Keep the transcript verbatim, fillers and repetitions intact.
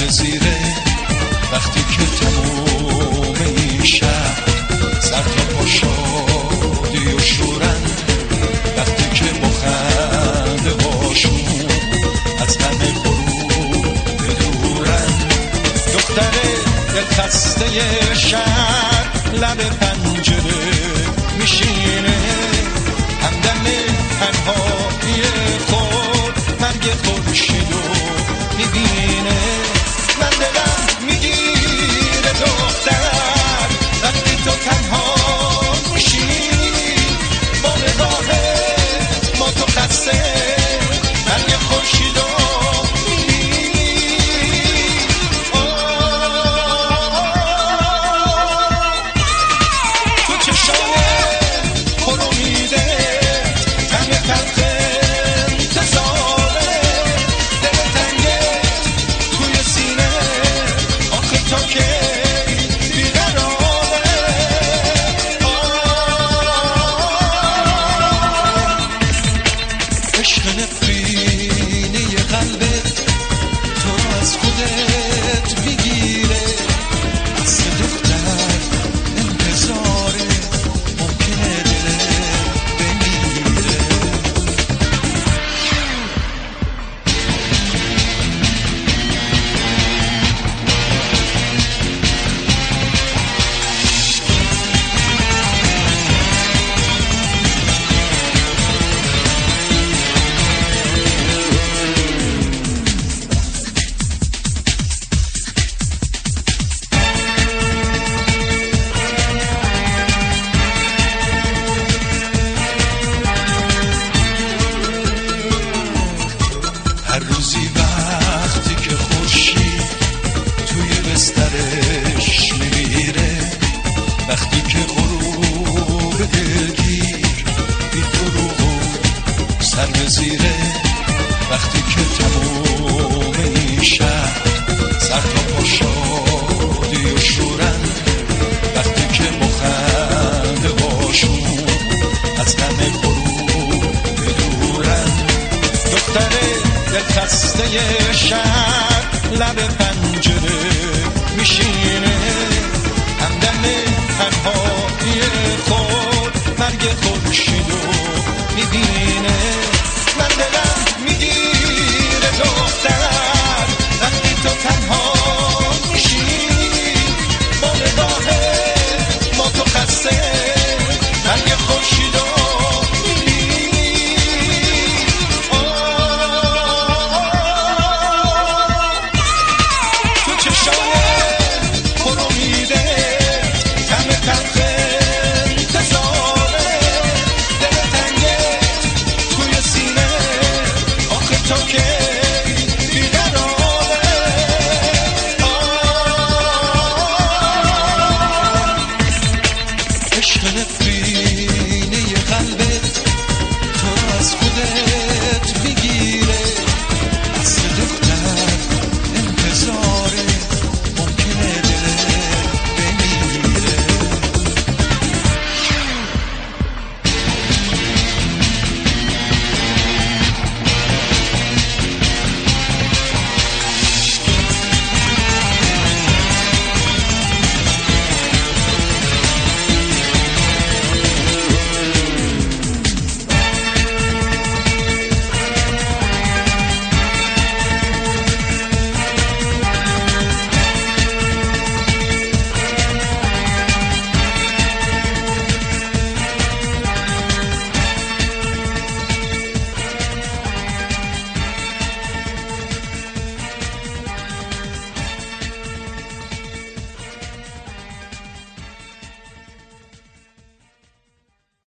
سر زیره وقتی که تموم این شهر سر تا پا شادی و شورن، وقتی که با خنده هاشون از همه غرور بدورن. دختر دل خسته شهر لب پنجره میشینه، همدم تنهایی خود مرگ خورشیدو میبینه. من دلم میگیره دختر وقتی تو تنها میشی، با نگاهت ما تو خسته مرگ خورشیدو سر زیره وقتی که تموم این شهر سر تا پا شادی و شورن، وقتی که مخنده هاشون از همه غرور بدورن. دختر دل خسته شهر لب پنجره میشینه، همدم تنهایی خود مرگ خورشیدو میبینه. من دلم میگیره دختر وقتی تو تنها میشی، با نگاهت ما تو خسته مرگ خورشیدو میبینی. تو چشای پر امیده غم تلخ انتظاره، دل تنگه توی سینه آخه تو که